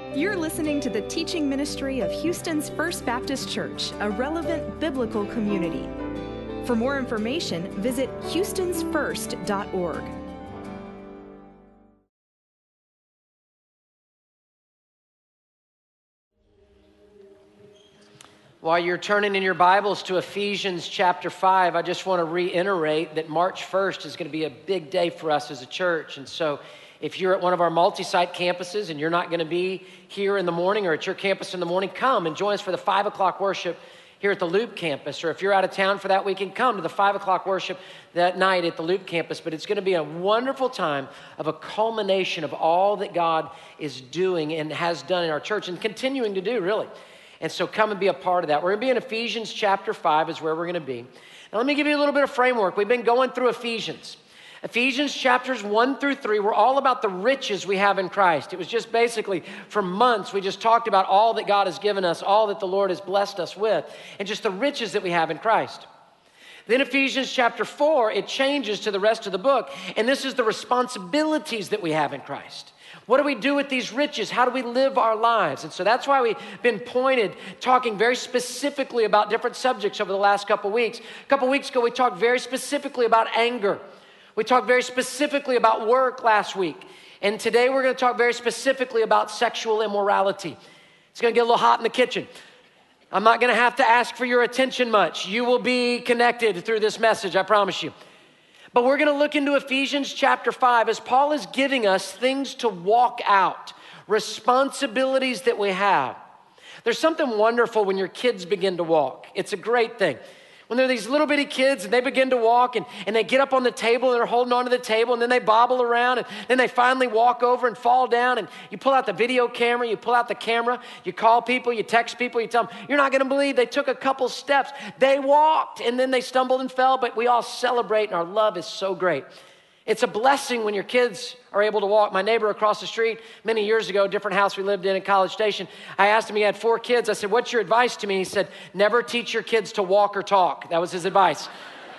You're listening to the teaching ministry of Houston's First Baptist Church, a relevant biblical community. For more information, visit houstonsfirst.org. While you're turning in your Bibles to Ephesians chapter 5, I just want to reiterate that March 1st is going to be a big day for us as a church. And so if you're at one of our multi-site campuses and you're not going to be here in the morning or at your campus in the morning, come and join us for the 5 o'clock worship here at the Loop campus. Or if you're out of town for that weekend, come to the 5 o'clock worship that night at the Loop campus. But it's going to be a wonderful time of a culmination of all that God is doing and has done in our church and continuing to do, really. And so come and be a part of that. We're going to be in Ephesians chapter 5 is where we're going to be. Now let me give you a little bit of framework. We've been going through Ephesians. Ephesians chapters 1 through 3 were all about the riches we have in Christ. It was just basically for months we just talked about all that God has given us, all that the Lord has blessed us with, and just the riches that we have in Christ. Then Ephesians chapter 4, it changes to the rest of the book, and this is the responsibilities that we have in Christ. What do we do with these riches? How do we live our lives? And so that's why we've been talking very specifically about different subjects over the last couple weeks. A couple weeks ago, we talked very specifically about anger. We talked very specifically about work last week. And today we're going to talk very specifically about sexual immorality. It's going to get a little hot in the kitchen. I'm not going to have to ask for your attention much. You will be connected through this message, I promise you. But we're going to look into Ephesians chapter 5 as Paul is giving us things to walk out, responsibilities that we have. There's something wonderful when your kids begin to walk. It's a great thing. When they're these little bitty kids and they begin to walk and they get up on the table and they're holding onto the table and then they bobble around and then they finally walk over and fall down and you pull out the video camera, you pull out the camera, you call people, you text people, you tell them, you're not going to believe they took a couple steps. They walked and then they stumbled and fell, but we all celebrate and our love is so great. It's a blessing when your kids are able to walk. My neighbor across the street many years ago, different house we lived in College Station, I asked him, he had 4 kids. I said, what's your advice to me? He said, never teach your kids to walk or talk. That was his advice.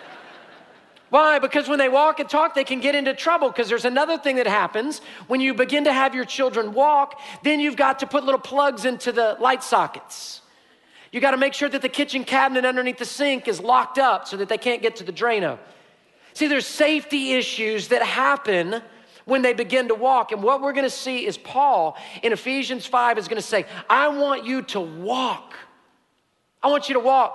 Why? Because when they walk and talk, they can get into trouble because there's another thing that happens. When you begin to have your children walk, then you've got to put little plugs into the light sockets. You got to make sure that the kitchen cabinet underneath the sink is locked up so that they can't get to the Drano. See, there's safety issues that happen when they begin to walk. And what we're going to see is Paul in Ephesians 5 is going to say, I want you to walk. I want you to walk.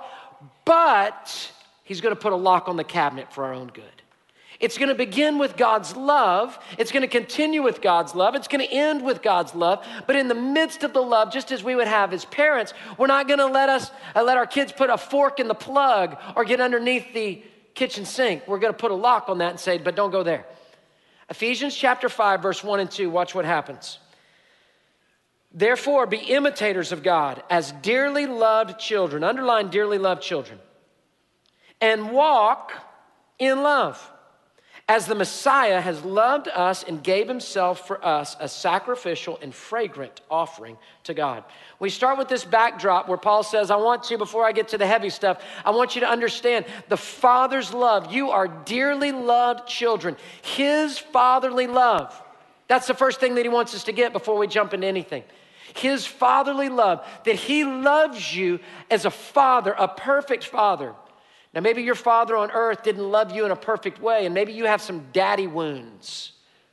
But he's going to put a lock on the cabinet for our own good. It's going to begin with God's love. It's going to continue with God's love. It's going to end with God's love. But in the midst of the love, just as we would have as parents, we're not going to let our kids put a fork in the plug or get underneath the kitchen sink. We're going to put a lock on that and say, but don't go there. Ephesians chapter 5, verse 1 and 2, watch what happens. Therefore, be imitators of God as dearly loved children, underline dearly loved children, and walk in love, as the Messiah has loved us and gave himself for us a sacrificial and fragrant offering to God. We start with this backdrop where Paul says, before I get to the heavy stuff, I want you to understand the Father's love. You are dearly loved children. His fatherly love. That's the first thing that he wants us to get before we jump into anything. His fatherly love, that he loves you as a father, a perfect father. Now, maybe your father on earth didn't love you in a perfect way, and maybe you have some daddy wounds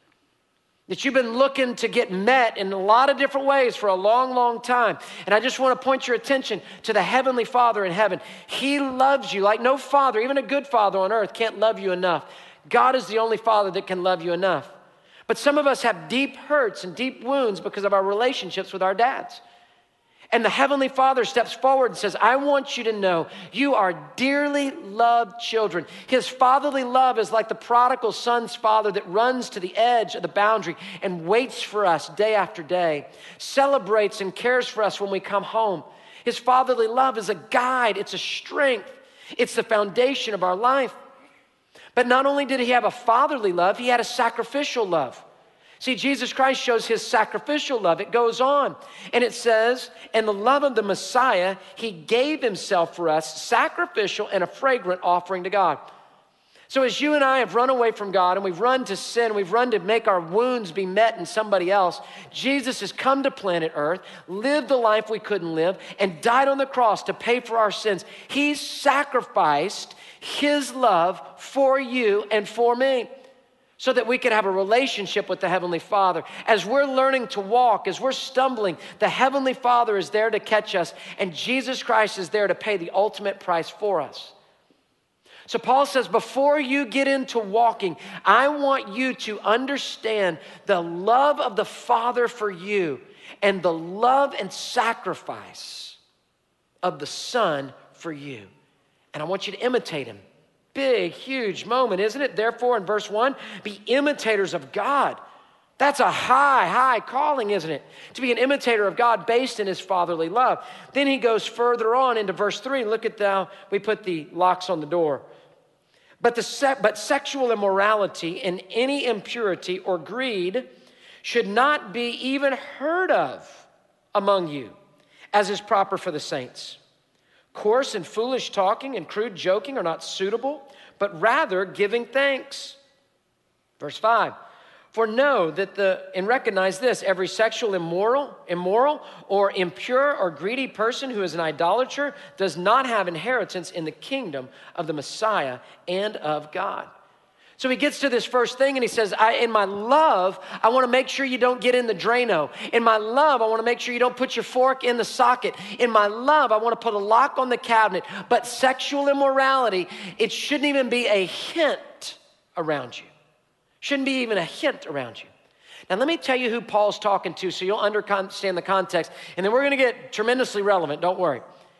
that you've been looking to get met in a lot of different ways for a long, long time. And I just want to point your attention to the Heavenly Father in heaven. He loves you like no father, even a good father on earth, can't love you enough. God is the only father that can love you enough. But some of us have deep hurts and deep wounds because of our relationships with our dads. And the Heavenly Father steps forward and says, I want you to know you are dearly loved children. His fatherly love is like the prodigal son's father that runs to the edge of the boundary and waits for us day after day, celebrates and cares for us when we come home. His fatherly love is a guide. It's a strength. It's the foundation of our life. But not only did he have a fatherly love, he had a sacrificial love. See, Jesus Christ shows his sacrificial love. It goes on, and it says, and the love of the Messiah, he gave himself for us, sacrificial and a fragrant offering to God. So as you and I have run away from God and we've run to sin, we've run to make our wounds be met in somebody else, Jesus has come to planet Earth, lived the life we couldn't live, and died on the cross to pay for our sins. He sacrificed his love for you and for me so that we could have a relationship with the Heavenly Father. As we're learning to walk, as we're stumbling, the Heavenly Father is there to catch us, and Jesus Christ is there to pay the ultimate price for us. So Paul says, before you get into walking, I want you to understand the love of the Father for you and the love and sacrifice of the Son for you. And I want you to imitate him. Big, huge moment, isn't it? Therefore, in verse 1, be imitators of God. That's a high calling, isn't it? To be an imitator of God based in his fatherly love. Then he goes further on into verse 3. Look at how we put the locks on the door. But sexual immorality and any impurity or greed should not be even heard of among you, as is proper for the saints. Coarse and foolish talking and crude joking are not suitable, but rather giving thanks. Verse 5. For know that and recognize this, every sexual immoral or impure or greedy person who is an idolater does not have inheritance in the kingdom of the Messiah and of God. So he gets to this first thing and he says, in my love, I want to make sure you don't get in the Drano. In my love, I want to make sure you don't put your fork in the socket. In my love, I want to put a lock on the cabinet. But sexual immorality, it shouldn't even be a hint around you. Shouldn't be even a hint around you. Now, let me tell you who Paul's talking to so you'll understand the context, and then we're going to get tremendously relevant, don't worry.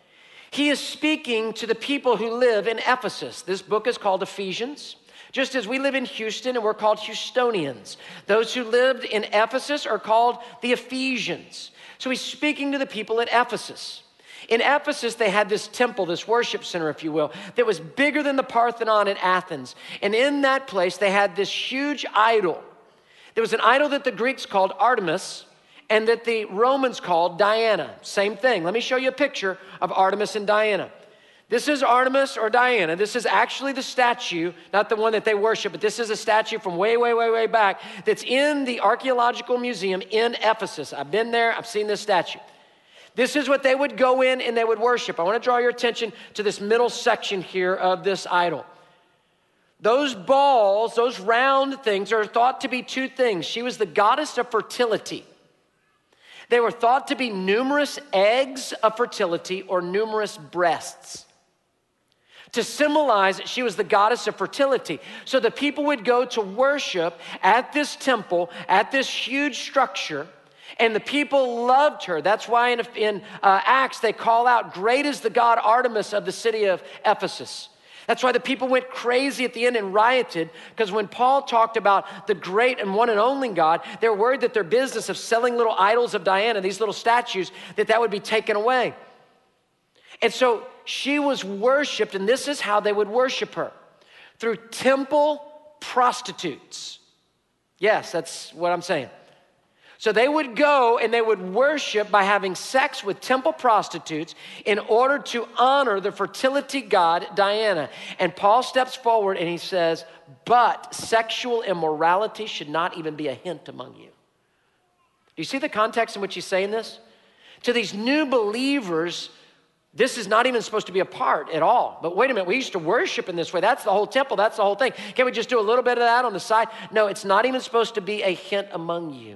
He is speaking to the people who live in Ephesus. This book is called Ephesians, just as we live in Houston and we're called Houstonians. Those who lived in Ephesus are called the Ephesians. So he's speaking to the people at Ephesus. In Ephesus, they had this temple, this worship center, if you will, that was bigger than the Parthenon in Athens. And in that place, they had this huge idol. There was an idol that the Greeks called Artemis and that the Romans called Diana. Same thing. Let me show you a picture of Artemis and Diana. This is Artemis or Diana. This is actually the statue, not the one that they worship, but this is a statue from way back that's in the Archaeological Museum in Ephesus. I've been there. I've seen this statue. This is what they would go in and they would worship. I want to draw your attention to this middle section here of this idol. Those balls, those round things are thought to be two things. She was the goddess of fertility. They were thought to be numerous eggs of fertility or numerous breasts, to symbolize that she was the goddess of fertility. So the people would go to worship at this temple, at this huge structure, and the people loved her. That's why in Acts they call out, great is the god Artemis of the city of Ephesus. That's why the people went crazy at the end and rioted, because when Paul talked about the great and one and only God, they're worried that their business of selling little idols of Diana, these little statues, that would be taken away. And so she was worshiped, and this is how they would worship her, through temple prostitutes. Yes, that's what I'm saying. So they would go and they would worship by having sex with temple prostitutes in order to honor the fertility god Diana. And Paul steps forward and he says, but sexual immorality should not even be a hint among you. Do you see the context in which he's saying this? To these new believers, this is not even supposed to be a part at all. But wait a minute, we used to worship in this way. That's the whole temple, that's the whole thing. Can't we just do a little bit of that on the side? No, it's not even supposed to be a hint among you.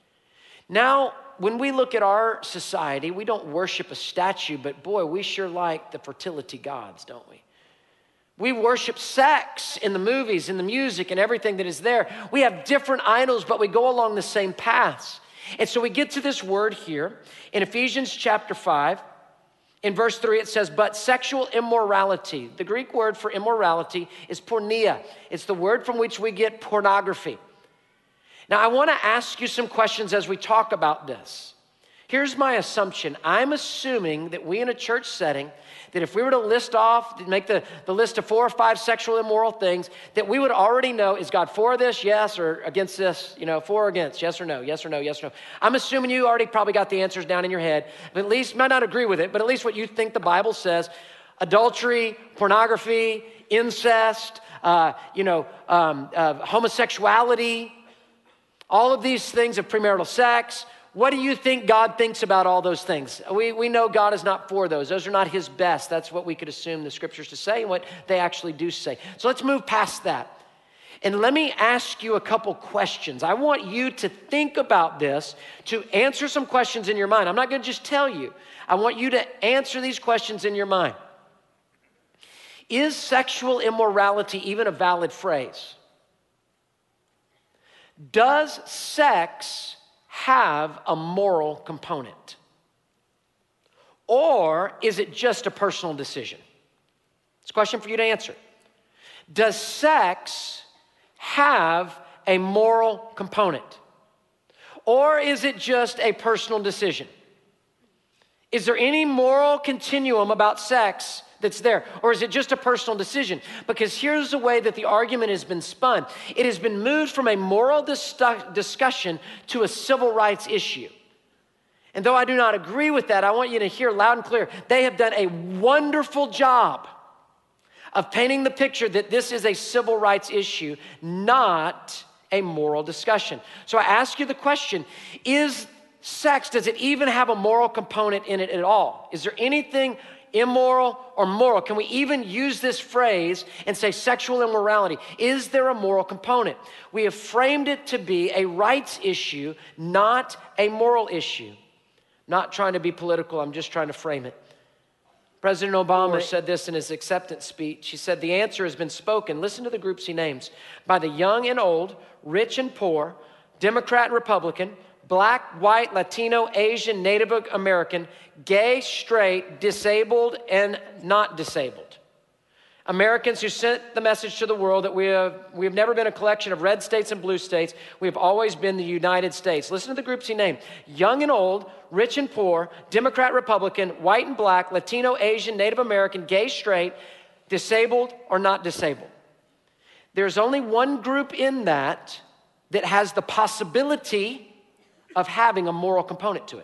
Now, when we look at our society, we don't worship a statue, but boy, we sure like the fertility gods, don't we? We worship sex in the movies, in the music, and everything that is there. We have different idols, but we go along the same paths. And so we get to this word here in Ephesians chapter 5. In verse 3, it says, but sexual immorality. The Greek word for immorality is porneia. It's the word from which we get pornography. Now, I want to ask you some questions as we talk about this. Here's my assumption. I'm assuming that we in a church setting, that if we were to list off, make the list of 4 or 5 sexual immoral things, that we would already know, is God for this, yes, or against this, for or against, yes or no, yes or no, yes or no. I'm assuming you already probably got the answers down in your head, but at least, might not agree with it, but at least what you think the Bible says: adultery, pornography, incest, homosexuality, all of these things of premarital sex. What do you think God thinks about all those things? We know God is not for those. Those are not his best. That's what we could assume the scriptures to say and what they actually do say. So let's move past that. And let me ask you a couple questions. I want you to think about this, to answer some questions in your mind. I'm not going to just tell you. I want you to answer these questions in your mind. Is sexual immorality even a valid phrase? Does sex have a moral component? Or is it just a personal decision? It's a question for you to answer. Does sex have a moral component? Or is it just a personal decision? Is there any moral continuum about sex that's there? Or is it just a personal decision? Because here's the way that the argument has been spun. It has been moved from a moral discussion to a civil rights issue. And though I do not agree with that, I want you to hear loud and clear, they have done a wonderful job of painting the picture that this is a civil rights issue, not a moral discussion. So I ask you the question, is sex, does it even have a moral component in it at all? Is there anything immoral or moral? Can we even use this phrase and say sexual immorality? Is there a moral component? We have framed it to be a rights issue, not a moral issue. Not trying to be political, I'm just trying to frame it. President Obama said this in his acceptance speech. He said, the answer has been spoken, listen to the groups he names, by the young and old, rich and poor, Democrat and Republican, Black, white, Latino, Asian, Native American, gay, straight, disabled, and not disabled. Americans who sent the message to the world that we have never been a collection of red states and blue states. We have always been the United States. Listen to the groups he named. Young and old, rich and poor, Democrat, Republican, white and black, Latino, Asian, Native American, gay, straight, disabled, or not disabled. There's only one group in that has the possibility of having a moral component to it.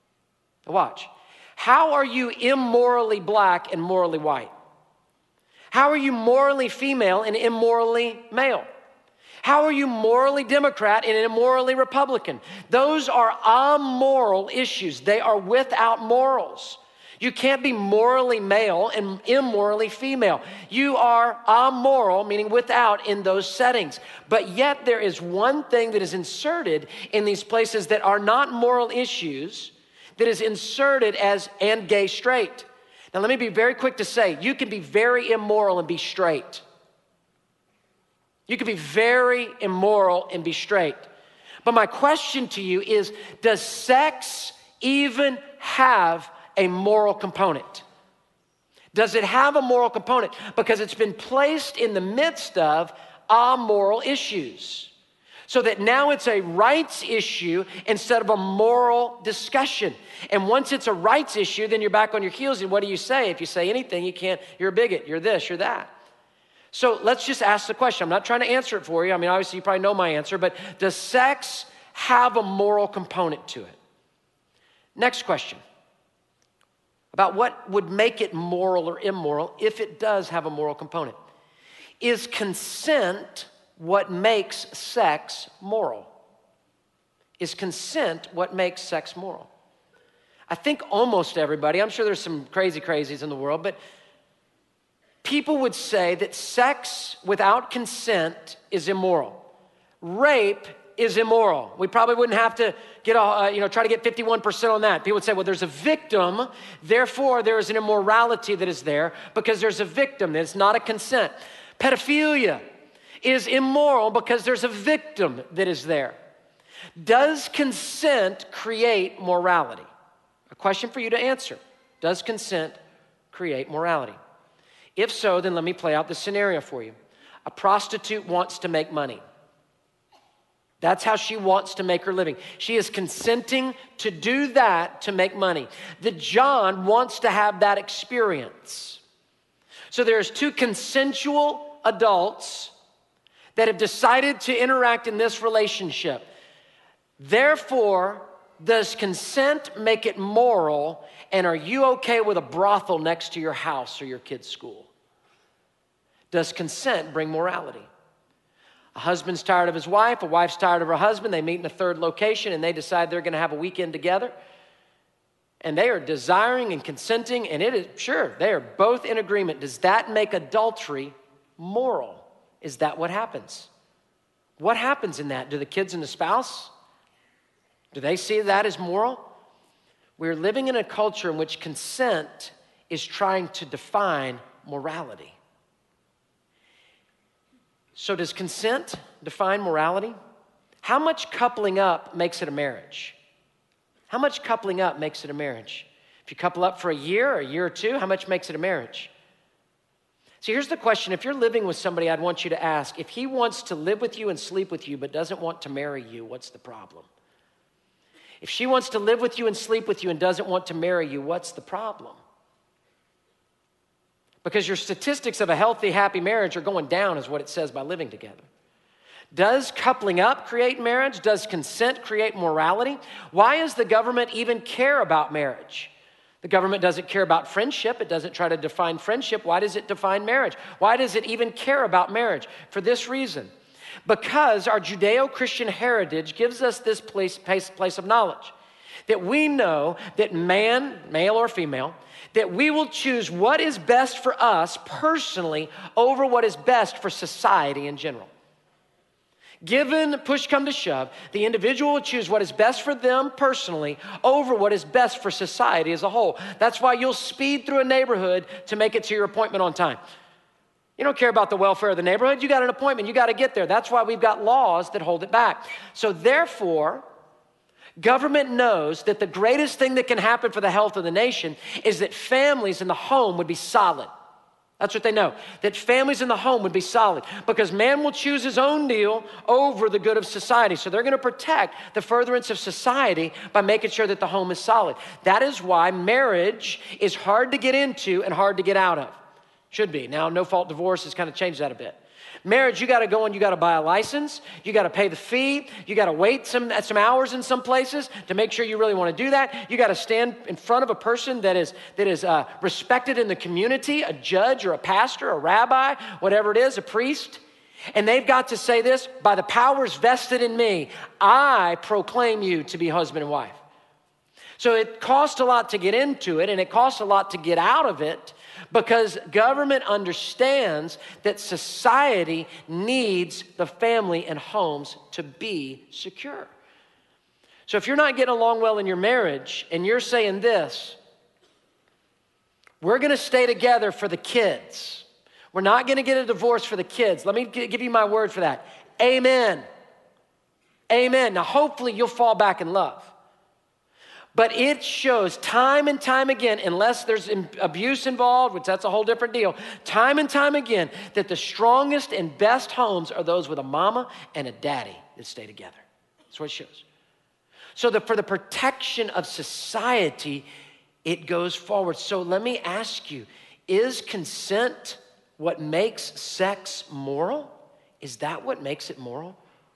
Watch. How are you immorally black and morally white? How are you morally female and immorally male? How are you morally Democrat and immorally Republican? Those are amoral issues. They are without morals. You can't be morally male and immorally female. You are amoral, meaning without, in those settings. But yet there is one thing that is inserted in these places that are not moral issues that is inserted as and gay straight. Now let me be very quick to say, you can be very immoral and be straight. You can be very immoral and be straight. But my question to you is, does sex even have a moral component? Does it have a moral component? Because it's been placed in the midst of amoral issues. So that now it's a rights issue instead of a moral discussion. And once it's a rights issue, then you're back on your heels. And what do you say? If you say anything, you're a bigot, you're this, you're that. So let's just ask the question. I'm not trying to answer it for you. I mean, obviously you probably know my answer, but does sex have a moral component to it? Next question. About what would make it moral or immoral if it does have a moral component. Is consent what makes sex moral? Is consent what makes sex moral? I think almost everybody, I'm sure there's some crazies in the world, but people would say that sex without consent is immoral. Rape is immoral. We probably wouldn't have to get try to get 51% on that. People would say, well, there's a victim, therefore there is an immorality that is there because there's a victim, that it's not a consent. Pedophilia is immoral because there's a victim that is there. Does consent create morality? A question for you to answer. Does consent create morality? If so, then let me play out the scenario for you. A prostitute wants to make money. That's how she wants to make her living. She is consenting to do that to make money. The John wants to have that experience. So there's two consensual adults that have decided to interact in this relationship. Therefore, does consent make it moral? And are you okay with a brothel next to your house or your kid's school? Does consent bring morality? A husband's tired of his wife, a wife's tired of her husband. They meet in a third location and they decide they're going to have a weekend together. And they are desiring and consenting, and it is, sure, they are both in agreement. Does that make adultery moral? Is that what happens? What happens in that? Do the kids and the spouse, do they see that as moral? We're living in a culture in which consent is trying to define morality. So does consent define morality? How much coupling up makes it a marriage? How much coupling up makes it a marriage? If you couple up for a year or two, how much makes it a marriage? See, here's the question. If you're living with somebody, I'd want you to ask, if he wants to live with you and sleep with you but doesn't want to marry you, what's the problem? If she wants to live with you and sleep with you and doesn't want to marry you, what's the problem? Because your statistics of a healthy, happy marriage are going down, is what it says by living together. Does coupling up create marriage? Does consent create morality? Why does the government even care about marriage? The government doesn't care about friendship. It doesn't try to define friendship. Why does it define marriage? Why does it even care about marriage? For this reason. Because our Judeo-Christian heritage gives us this place of knowledge. That we know that man, male or female, that we will choose what is best for us personally over what is best for society in general. Given push come to shove, the individual will choose what is best for them personally over what is best for society as a whole. That's why you'll speed through a neighborhood to make it to your appointment on time. You don't care about the welfare of the neighborhood. You got an appointment. You got to get there. That's why we've got laws that hold it back. So therefore, government knows that the greatest thing that can happen for the health of the nation is that families in the home would be solid. That's what they know, that families in the home would be solid because man will choose his own deal over the good of society. So they're going to protect the furtherance of society by making sure that the home is solid. That is why marriage is hard to get into and hard to get out of. Should be. Now, no-fault divorce has kind of changed that a bit. Marriage, you got to go and you got to buy a license. You got to pay the fee. You got to wait some hours in some places to make sure you really want to do that. You got to stand in front of a person that is respected in the community, a judge or a pastor, a rabbi, whatever it is, a priest. And they've got to say this, by the powers vested in me, I proclaim you to be husband and wife. So it costs a lot to get into it and it costs a lot to get out of it. Because government understands that society needs the family and homes to be secure. So if you're not getting along well in your marriage and you're saying this, we're going to stay together for the kids. We're not going to get a divorce for the kids. Let me give you my word for that. Amen. Amen. Now hopefully you'll fall back in love. But it shows time and time again, unless there's abuse involved, which that's a whole different deal, time and time again, that the strongest and best homes are those with a mama and a daddy that stay together. That's what it shows. So for the protection of society, it goes forward. So let me ask you, is consent what makes sex moral? Is that what makes it moral?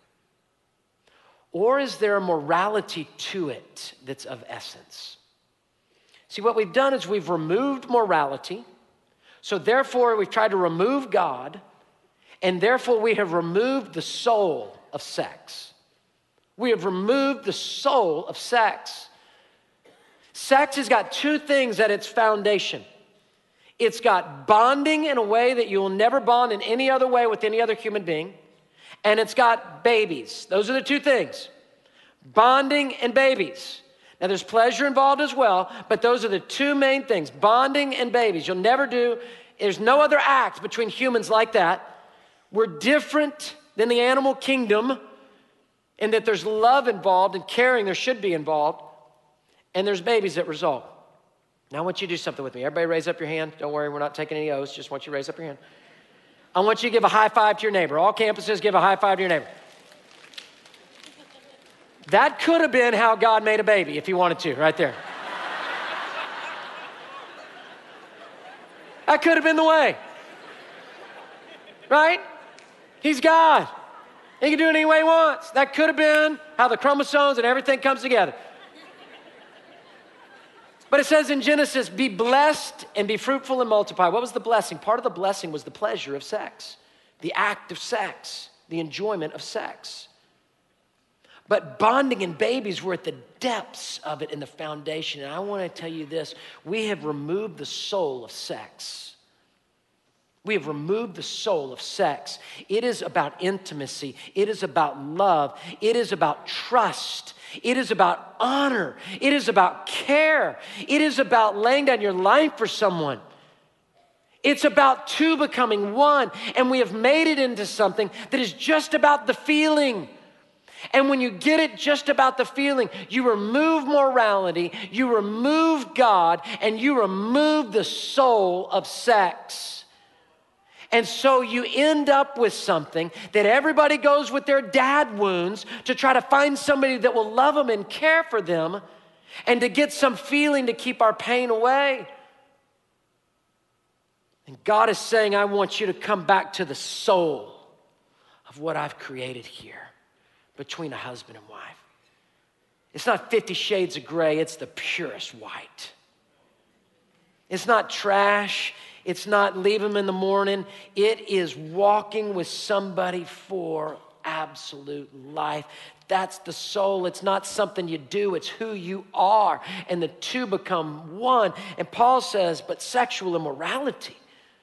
Or is there a morality to it that's of essence? See, what we've done is we've removed morality. So therefore, we've tried to remove God. And therefore, we have removed the soul of sex. We have removed the soul of sex. Sex has got two things at its foundation. It's got bonding in a way that you will never bond in any other way with any other human being. And it's got babies. Those are the two things. Bonding and babies. Now there's pleasure involved as well, but those are the two main things. Bonding and babies. There's no other act between humans like that. We're different than the animal kingdom in that there's love involved and caring there should be involved. And there's babies that result. Now I want you to do something with me. Everybody raise up your hand. Don't worry, we're not taking any oaths. Just want you to raise up your hand. I want you to give a high five to your neighbor. All campuses, give a high five to your neighbor. That could have been how God made a baby if he wanted to, right there. That could have been the way. Right? He's God. He can do it any way he wants. That could have been how the chromosomes and everything comes together. But it says in Genesis, be blessed and be fruitful and multiply. What was the blessing? Part of the blessing was the pleasure of sex, the act of sex, the enjoyment of sex. But bonding and babies were at the depths of it in the foundation. And I want to tell you this, we have removed the soul of sex. We have removed the soul of sex. It is about intimacy. It is about love. It is about trust. It is about honor. It is about care. It is about laying down your life for someone. It's about two becoming one. And we have made it into something that is just about the feeling. And when you get it just about the feeling, you remove morality, you remove God, and you remove the soul of sex. And so you end up with something that everybody goes with their dad wounds to try to find somebody that will love them and care for them and to get some feeling to keep our pain away. And God is saying, I want you to come back to the soul of what I've created here between a husband and wife. It's not 50 shades of gray, it's the purest white. It's not trash. It's not leave them in the morning. It is walking with somebody for absolute life. That's the soul. It's not something you do. It's who you are. And the two become one. And Paul says, but sexual immorality.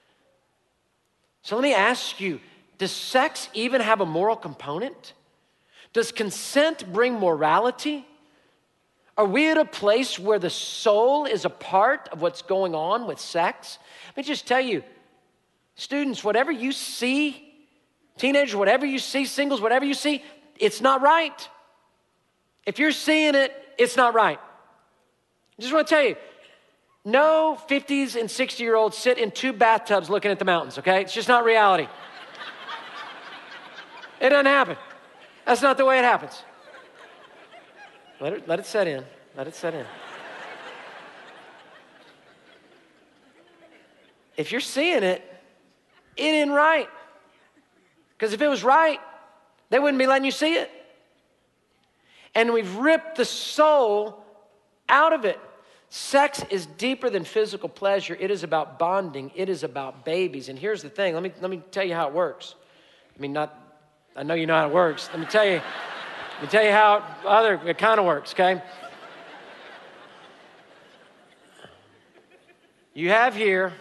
So let me ask you, does sex even have a moral component? Does consent bring morality? Are we at a place where the soul is a part of what's going on with sex? Let me just tell you, students, whatever you see, teenagers, whatever you see, singles, whatever you see, it's not right. If you're seeing it, it's not right. I just want to tell you, no 50s and 60-year-olds sit in 2 bathtubs looking at the mountains, okay? It's just not reality. It doesn't happen. That's not the way it happens. Let it set in. Let it set in. If you're seeing it, it ain't right. Because if it was right, they wouldn't be letting you see it. And we've ripped the soul out of it. Sex is deeper than physical pleasure. It is about bonding. It is about babies. And here's the thing. Let me tell you how it works. I know you know how it works. Let me tell you how it kind of works, okay? You have here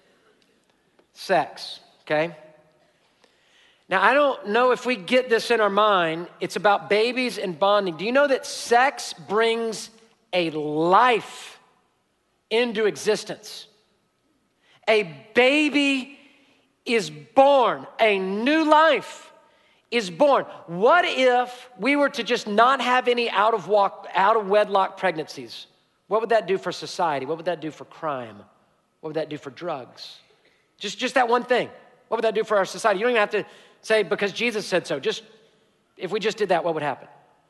sex, okay? Now, I don't know if we get this in our mind. It's about babies and bonding. Do you know that sex brings a life into existence? A baby is born, a new life is born. What if we were to just not have any out of wedlock pregnancies? What would that do for society? What would that do for crime? What would that do for drugs? Just that one thing. What would that do for our society? You don't even have to say because Jesus said so. Just if we just did that, what would happen?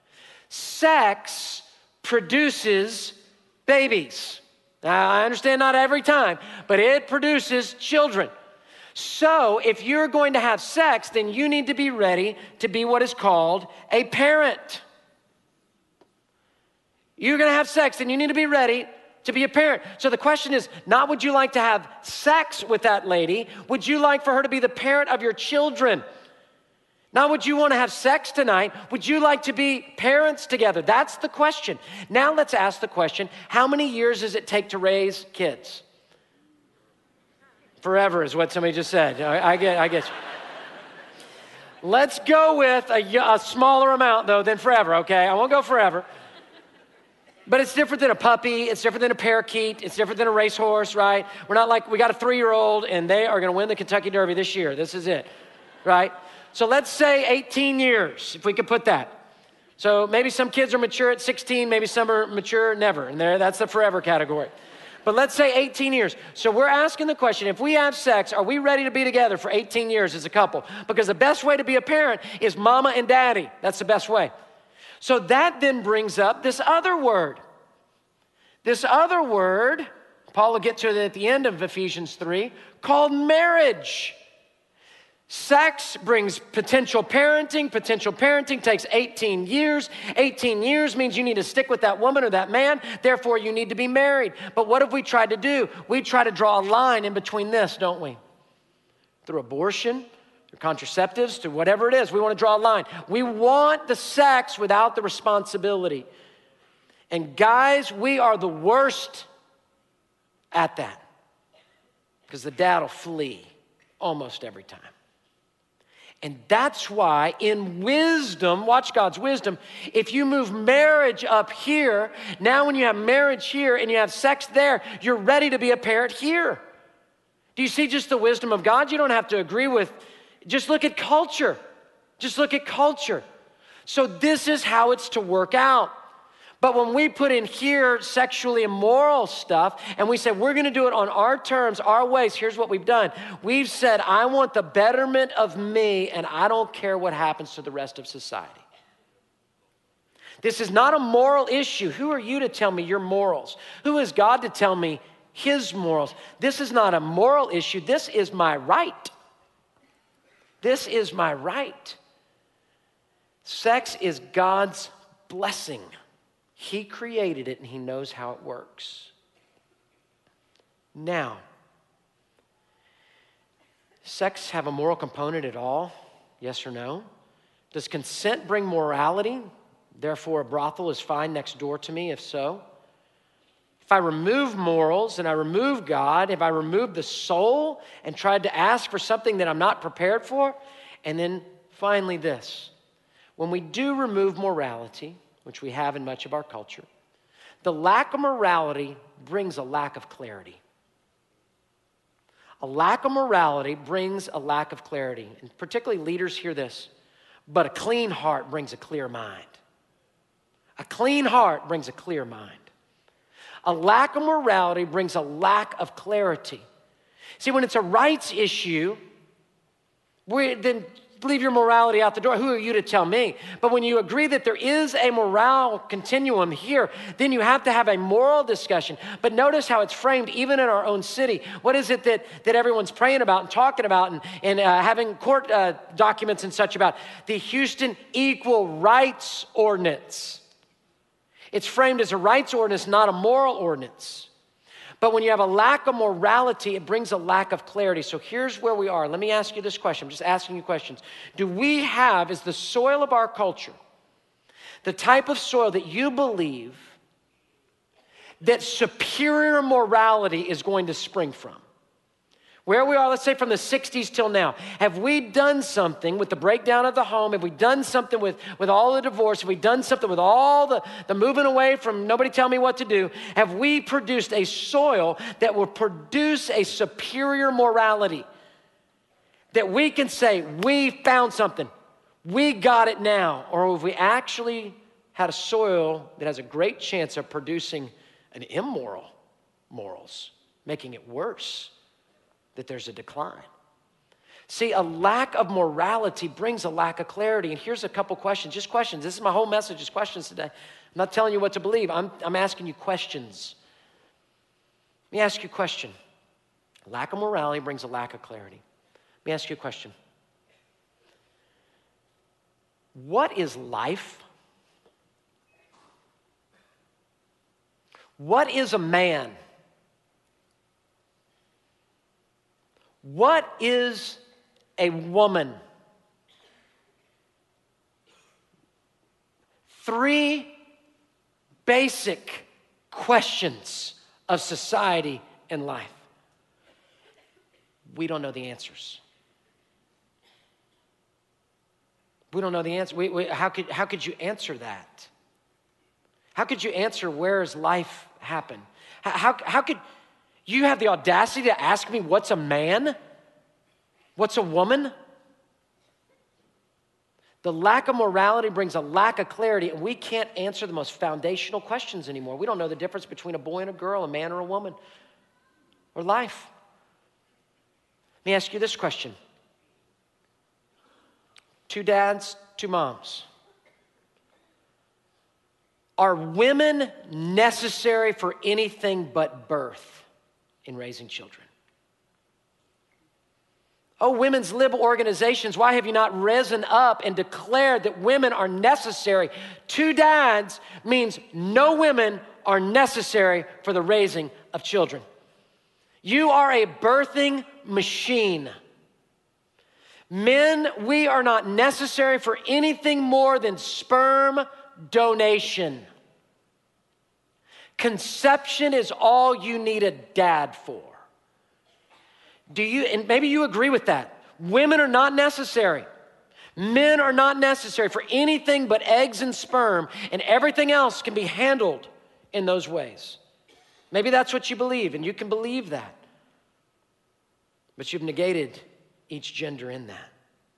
Sex produces babies. Now, I understand not every time, but it produces children. So if you're going to have sex, then you need to be ready to be what is called a parent. You're going to have sex, then you need to be ready to be a parent. So the question is, not would you like to have sex with that lady? Would you like for her to be the parent of your children? Not would you want to have sex tonight? Would you like to be parents together? That's the question. Now let's ask the question, how many years does it take to raise kids? Forever is what somebody just said. I get you. Let's go with a smaller amount, though, than forever, okay? I won't go forever. But it's different than a puppy. It's different than a parakeet. It's different than a racehorse, right? We're not like, we got a 3-year-old, and they are going to win the Kentucky Derby this year. This is it, right? So let's say 18 years, if we could put that. So maybe some kids are mature at 16, maybe some are mature never, and that's the forever category. But let's say 18 years. So we're asking the question, if we have sex, are we ready to be together for 18 years as a couple? Because the best way to be a parent is mama and daddy. That's the best way. So that then brings up this other word. This other word, Paul will get to it at the end of Ephesians 3, called marriage. Sex brings potential parenting. Potential parenting takes 18 years. 18 years means you need to stick with that woman or that man. Therefore, you need to be married. But what have we tried to do? We try to draw a line in between this, don't we? Through abortion, through contraceptives, through whatever it is. We want to draw a line. We want the sex without the responsibility. And guys, we are the worst at that. Because the dad will flee almost every time. And that's why in wisdom, watch God's wisdom, if you move marriage up here, now when you have marriage here and you have sex there, you're ready to be a parent here. Do you see just the wisdom of God? You don't have to agree with, just look at culture. Just look at culture. So this is how it's to work out. But when we put in here sexually immoral stuff and we say we're going to do it on our terms, our ways, here's what we've done. We've said, I want the betterment of me and I don't care what happens to the rest of society. This is not a moral issue. Who are you to tell me your morals? Who is God to tell me his morals? This is not a moral issue. This is my right. This is my right. Sex is God's blessing. He created it and he knows how it works. Now, sex have a moral component at all? Yes or no? Does consent bring morality? Therefore, a brothel is fine next door to me, if so. If I remove morals and I remove God, if I remove the soul and tried to ask for something that I'm not prepared for, and then finally this, when we do remove morality, which we have in much of our culture, the lack of morality brings a lack of clarity. A lack of morality brings a lack of clarity. And particularly leaders hear this, but a clean heart brings a clear mind. A clean heart brings a clear mind. A lack of morality brings a lack of clarity. See, when it's a rights issue, then leave your morality out the door. Who are you to tell me? But when you agree that there is a moral continuum here, then you have to have a moral discussion. But notice how it's framed even in our own city. What is it that everyone's praying about and talking about and having court documents and such about? The Houston Equal Rights Ordinance. It's framed as a rights ordinance, not a moral ordinance. But when you have a lack of morality, it brings a lack of clarity. So here's where we are. Let me ask you this question. I'm just asking you questions. Do we have, is the soil of our culture, the type of soil that you believe that superior morality is going to spring from? Where we are, let's say from the 60s till now, have we done something with the breakdown of the home? Have we done something with all the divorce? Have we done something with all the moving away from nobody tell me what to do? Have we produced a soil that will produce a superior morality? That we can say, we found something. We got it now. Or have we actually had a soil that has a great chance of producing an immoral morals, making it worse? That there's a decline. See, a lack of morality brings a lack of clarity. And here's a couple questions, just questions. This is my whole message, is questions today. I'm not telling you what to believe. I'm asking you questions. Let me ask you a question. Lack of morality brings a lack of clarity. Let me ask you a question. What is life? What is a man? What is a woman? 3 basic questions of society and life. We don't know the answers. We don't know the answer. How could you answer that? How could you answer where does life happen? How could you have the audacity to ask me what's a man? What's a woman? The lack of morality brings a lack of clarity, and we can't answer the most foundational questions anymore. We don't know the difference between a boy and a girl, a man or a woman, or life. Let me ask you this question. 2 dads, 2 moms. Are women necessary for anything but birth in raising children? Oh, women's lib organizations, why have you not risen up and declared that women are necessary? 2 dads means no women are necessary for the raising of children. You are a birthing machine. Men, we are not necessary for anything more than sperm donation. Conception is all you need a dad for. And maybe you agree with that. Women are not necessary. Men are not necessary for anything but eggs and sperm, and everything else can be handled in those ways. Maybe that's what you believe, and you can believe that. But you've negated each gender in that.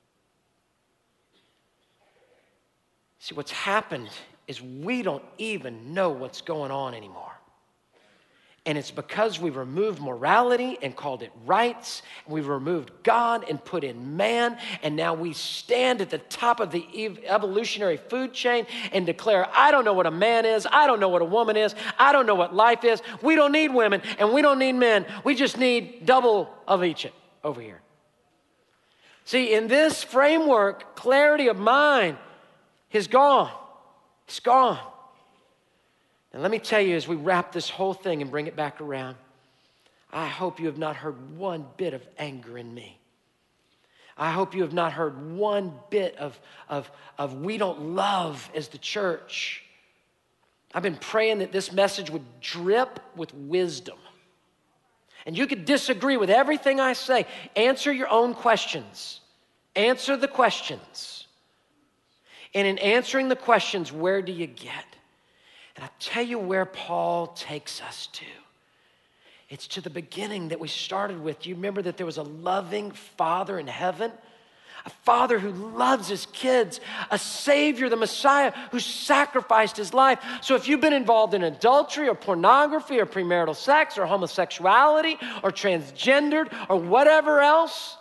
See, what's happened is we don't even know what's going on anymore. And it's because we removed morality and called it rights. And we've removed God and put in man. And now we stand at the top of the evolutionary food chain and declare, I don't know what a man is. I don't know what a woman is. I don't know what life is. We don't need women and we don't need men. We just need double of each over here. See, in this framework, clarity of mind is gone. It's gone. And let me tell you, as we wrap this whole thing and bring it back around, I hope you have not heard one bit of anger in me. I hope you have not heard one bit of we don't love as the church. I've been praying that this message would drip with wisdom. And you could disagree with everything I say. Answer your own questions. Answer the questions. And in answering the questions, where do you get? And I'll tell you where Paul takes us to. It's to the beginning that we started with. Do you remember that there was a loving Father in heaven? A Father who loves his kids. A Savior, the Messiah, who sacrificed his life. So if you've been involved in adultery or pornography or premarital sex or homosexuality or transgendered or whatever else,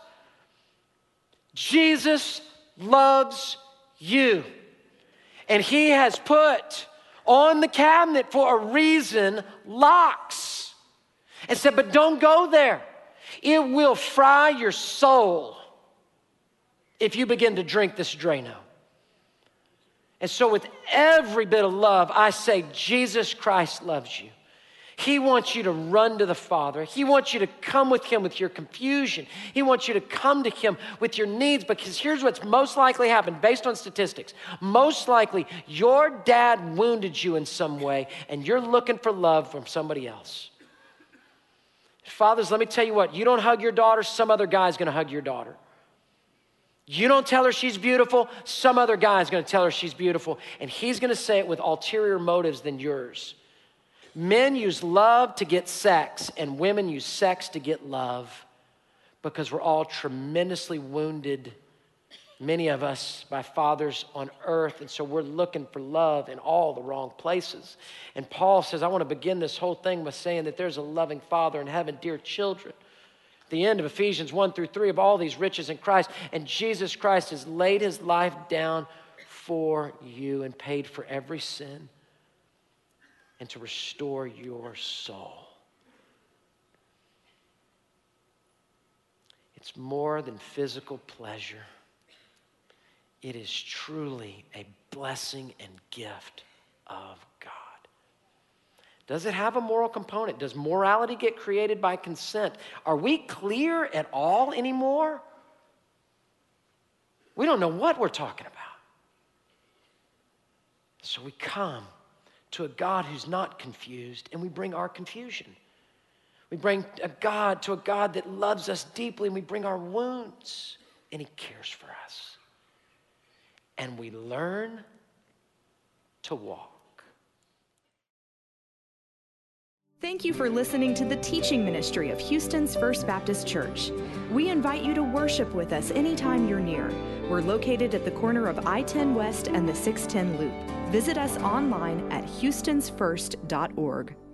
Jesus loves you. And he has put on the cabinet for a reason locks. And said, but don't go there. It will fry your soul if you begin to drink this Drano. And so with every bit of love, I say Jesus Christ loves you. He wants you to run to the Father. He wants you to come with him with your confusion. He wants you to come to him with your needs, because here's what's most likely happened based on statistics. Most likely your dad wounded you in some way and you're looking for love from somebody else. Fathers, let me tell you what, you don't hug your daughter, some other guy's gonna hug your daughter. You don't tell her she's beautiful, some other guy's gonna tell her she's beautiful, and he's gonna say it with ulterior motives than yours. Men use love to get sex, and women use sex to get love, because we're all tremendously wounded, many of us, by fathers on earth, and so we're looking for love in all the wrong places. And Paul says, I want to begin this whole thing by saying that there's a loving Father in heaven, dear children. At the end of Ephesians 1-3 of all these riches in Christ, and Jesus Christ has laid his life down for you and paid for every sin, and to restore your soul. It's more than physical pleasure. It is truly a blessing and gift of God. Does it have a moral component? Does morality get created by consent? Are we clear at all anymore? We don't know what we're talking about. So we come to a God who's not confused, and we bring our confusion. We bring to a God that loves us deeply, and we bring our wounds, and he cares for us. And we learn to walk. Thank you for listening to the teaching ministry of Houston's First Baptist Church. We invite you to worship with us anytime you're near. We're located at the corner of I-10 West and the 610 Loop. Visit us online at houstonsfirst.org.